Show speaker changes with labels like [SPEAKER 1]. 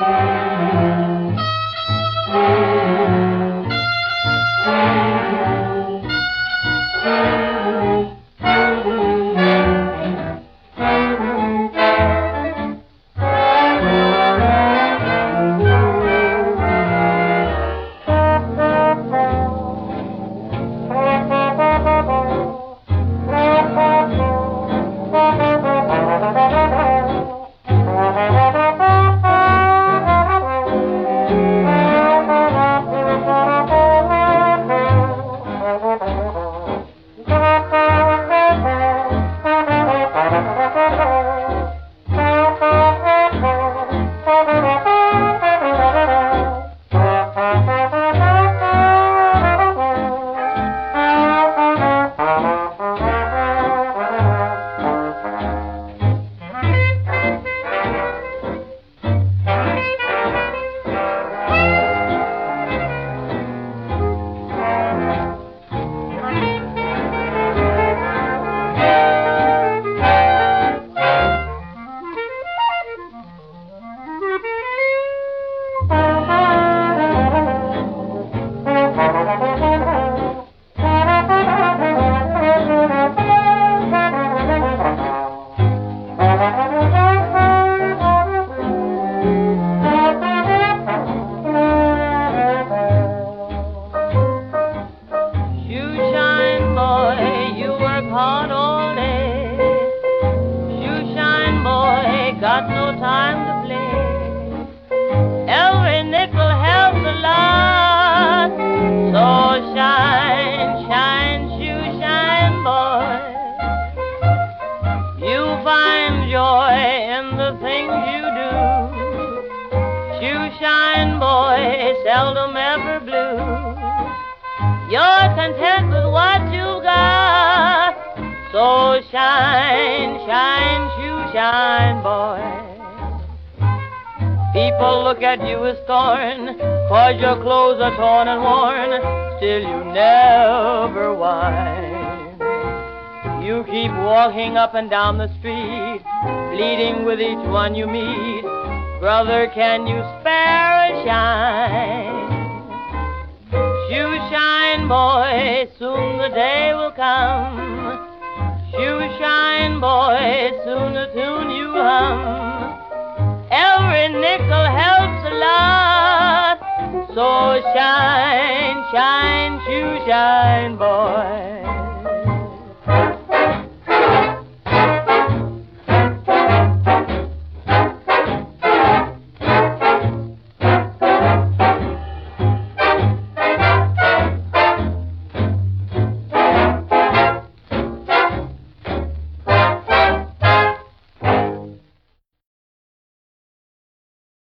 [SPEAKER 1] hard all day. Shoe shine boy, got no time to play. Every nickel helps a lot. So shine, shine, shoe shine boy. You find joy in the things you do. Shoe shine boy, seldom ever blue. You're content with what you got. So shine, shine, shoe shine, boy. People look at you with scorn, 'cause your clothes are torn and worn. Still you never whine. You keep walking up and down the street, pleading with each one you meet. Brother, can you spare a shine? Shoe shine, boy, soon the day will come. Shoe shine, boy, soon the tune you hum. Every nickel helps a lot. So shine, shine, shoe shine, boy.